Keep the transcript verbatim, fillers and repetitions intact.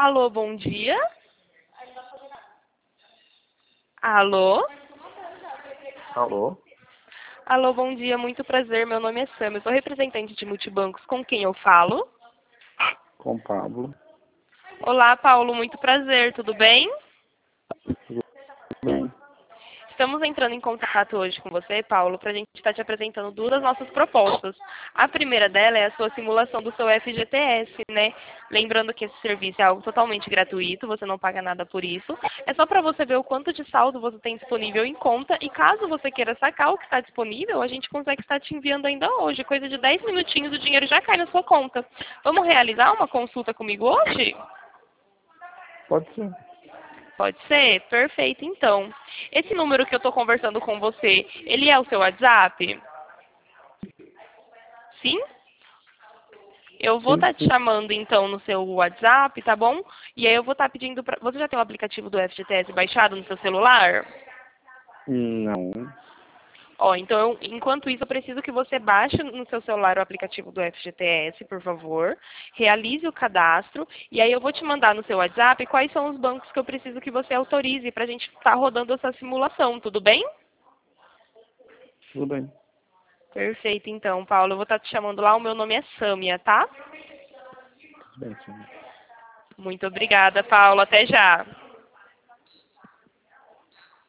Alô, bom dia. Alô? Alô? Alô, bom dia, muito prazer. Meu nome é Sam, eu sou representante de multibancos. Com quem eu falo? Com Pablo. Olá, Paulo, muito prazer, tudo bem? Tudo bem? Estamos entrando em contato hoje com você, Paulo, para a gente estar te apresentando duas das nossas propostas. A primeira dela é a sua simulação do seu F G T S, né? Lembrando que esse serviço é algo totalmente gratuito, você não paga nada por isso. É só para você ver o quanto de saldo você tem disponível em conta e caso você queira sacar o que está disponível, a gente consegue estar te enviando ainda hoje. Coisa de dez minutinhos o dinheiro já cai na sua conta. Vamos realizar uma consulta comigo hoje? Pode ser. Pode ser? Perfeito, então. Esse número que eu estou conversando com você, ele é o seu WhatsApp? Sim? Eu vou Sim, estar te sim. chamando, então, no seu WhatsApp, tá bom? E aí eu vou estar pedindo para... Você já tem o aplicativo do F G T S baixado no seu celular? Não. Ó, então, eu- enquanto isso, eu preciso que você baixe no seu celular o aplicativo do F G T S, por favor. Realize o cadastro. E aí eu vou te mandar no seu WhatsApp quais são os bancos que eu preciso que você autorize para a gente estar rodando essa simulação, tudo bem? Tudo bem. Perfeito, então, Paulo. Eu vou estar te chamando lá. O meu nome é Sâmia, tá? Tudo bem, sim. Muito obrigada, Paulo. Até já.